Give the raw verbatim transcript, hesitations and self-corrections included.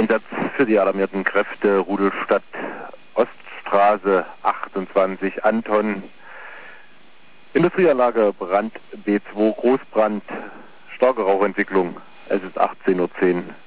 Einsatz für die alarmierten Kräfte Rudelstadt Oststraße achtundzwanzig Anton. Industrieanlage Brand B zwei Großbrand. Starke Rauchentwicklung. Es ist achtzehn Uhr zehn.